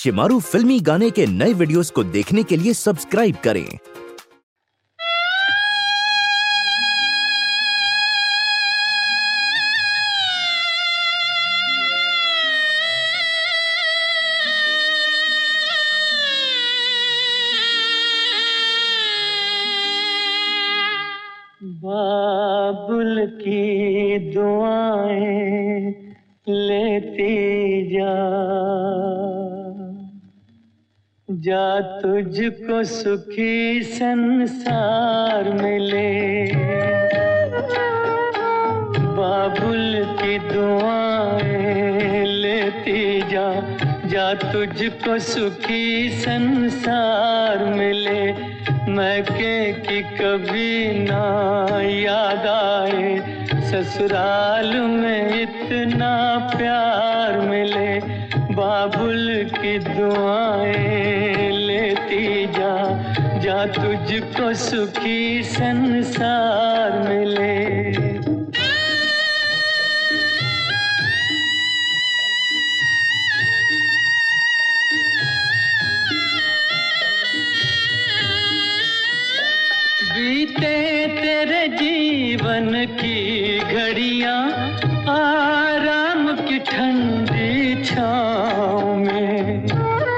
शिमारू फिल्मी गाने के नए वीडियोस को देखने के लिए सब्सक्राइब करें। बाबुल की दुआएं लेती जा तुझको सुखी संसार मिले। बाबुल की दुआएं लेती जा तुझको सुखी संसार मिले। मैके की कभी ना याद आए, ससुराल में इतना प्यार मिले। बाबुल की दुआएं लेती जा तुझको सुखी संसार मिले। बीते तेरे जीवन की घड़ियां आराम की ठंडी छाँव में,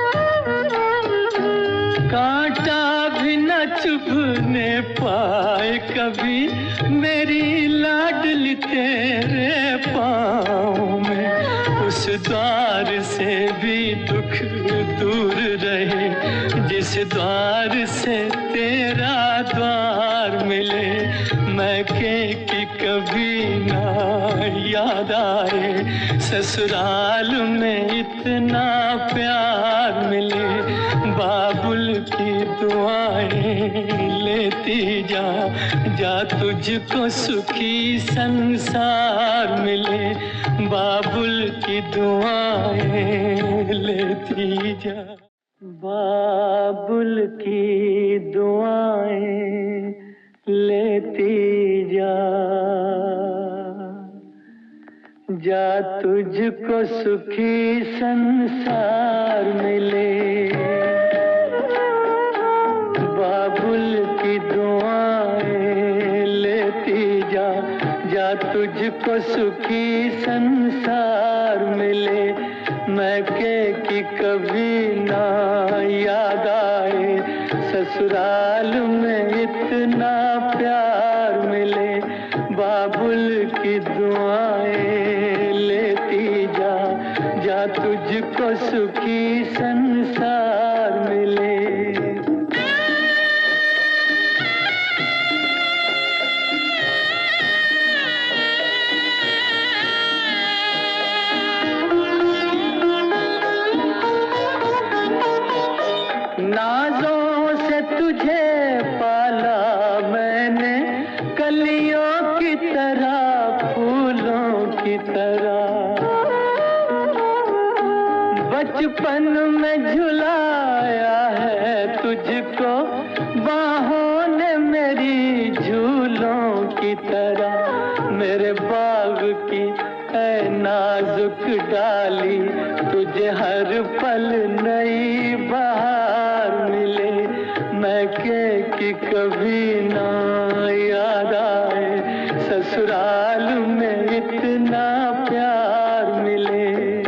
कांटा भी न चुभने पाए कभी मेरी लाडली तेरे पाँव में। उस द्वार से भी दुख दूर रहे, जिस द्वार से तेरा द्वार मिले। मैके की कभी ना याद आए, ससुराल में इतना प्यार मिले। बाबुल की दुआएं लेती जा तुझको सुखी संसार मिले। बाबुल की दुआएं लेती जा। बाबुल की दुआएं लेती जा तुझको सुखी संसार मिले। बाबुल की दुआएं लेती जा तुझको सुखी संसार मिले। मैके की कभी ना याद आए, ससुराल में इतना प्यार मिले। बाबुल की दुआएं लेती जा तुझको सुखी संसार मिले। नाज़ों से तुझे पाला मैंने, कलियों की तरह फूलों की तरह। बचपन में झुलाया है तुझको बाहों ने मेरी झूलों की तरह। मेरे बाग की ऐ नाजुक डाली, तुझे हर पल नई बहार मिले। मैके की कभी ना याद आए, ससुराल में इतना प्यार मिले।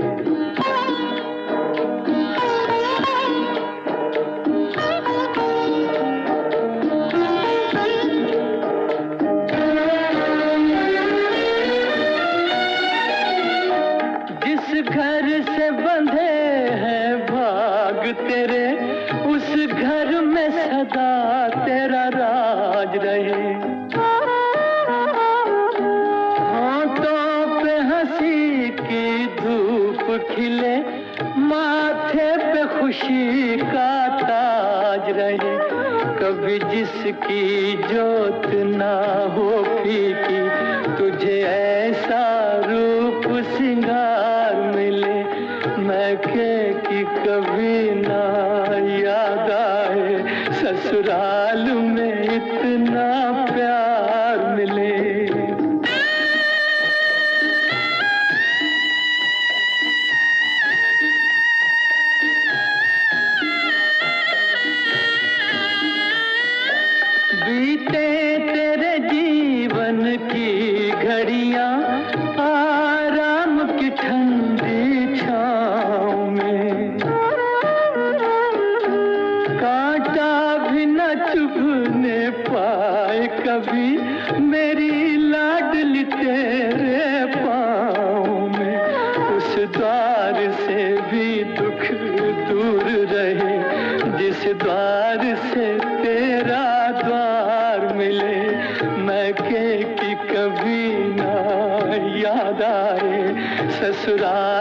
जिस घर से बंधे हैं भाग तेरे, उस घर में सदा तेरा राज रहे। होंठों पे हंसी की धूप खिले, माथे पे खुशी का ताज रहे। कभी जिसकी जोत ना हो फीकी, तुझे ऐसा रूप सिंगार मिले। मैके की कभी ना याद आए, ससुराल में इतना प्यार मिले। दूर रहे, जिस द्वार से तेरा द्वार मिले, मैके की कभी ना याद आए, ससुराल